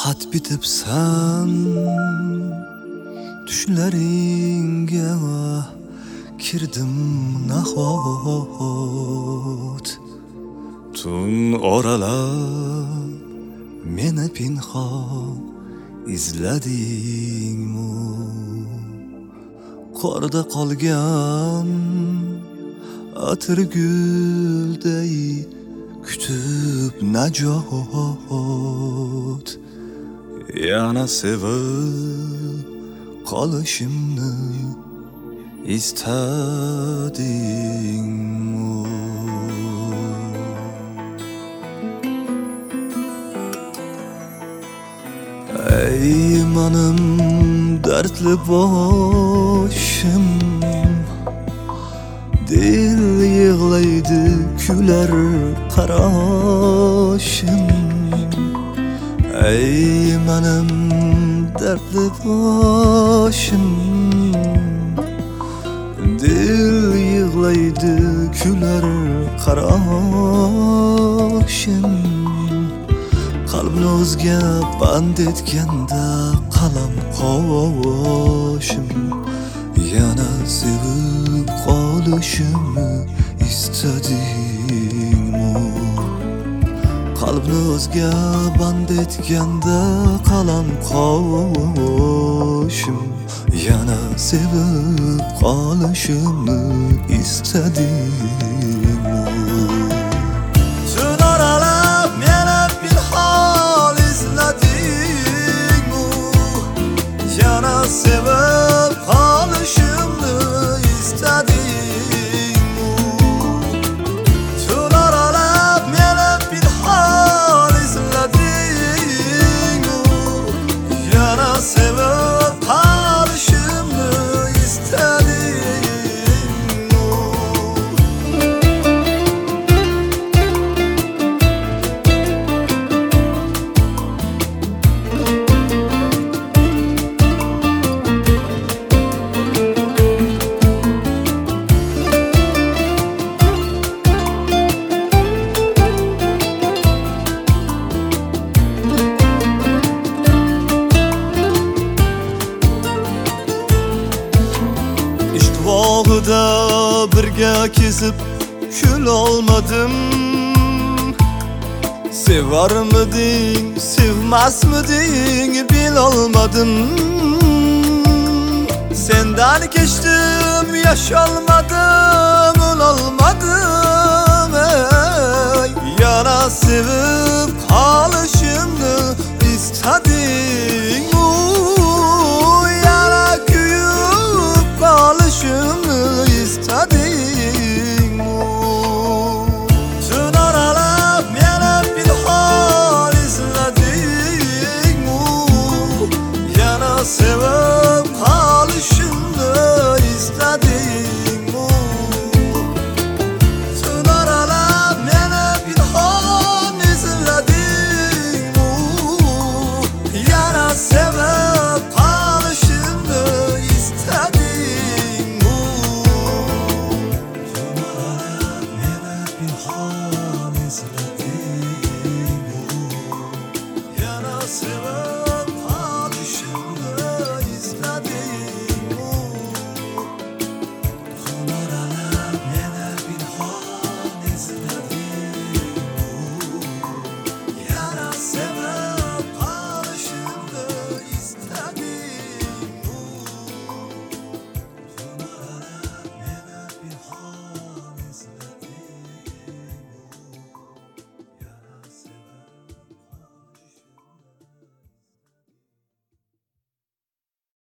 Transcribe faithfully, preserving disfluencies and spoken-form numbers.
xat bitibsan tushlaringga kirdim nahot. Tun oralab meni pinhon izladingmi? Qorda qolgan atirgulday kutib najot. Yana sevib qolishimni istadingmi? Ey menim dardli boshim, dil yig'laydi kular qarashim. Ey menim dardli boshim, dil yig'laydi kular qarashim. Qalbni o'zga band etganda qalam qoshim, yana sevib qolishimni istadingmi? Qalbni o'zga band etganda qalam qoshim, yana sevib qolishimni istadingmi? Tun oralab meni pinhon izladingmi? Yana sevib qolishimni istadingmi? Tun oralab meni pinhon izladingmi? Yana sevib qolishimni istadingmi? Bog'ida birga kezib kul olmadim. Sevarmiding, sevmasmiding bilolmadim. Sendan kechdim, yasholmadim, o'lolmadim. Ey, yana sevib qolish